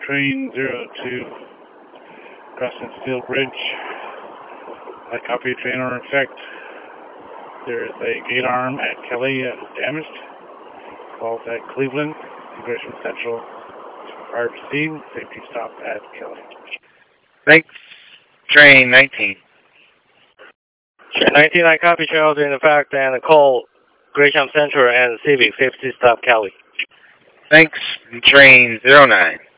train 02, crossing Steel Bridge. I copy train on effect. There is a gate arm at Kelly damaged. Calls at Cleveland, Gresham Central. Fire proceed, safety stop at Kelly. Thanks. Train 19. Train 19, I copy Charles in effect and call Gresham Central and Civic, safety stop Kelly. Thanks. Train 09.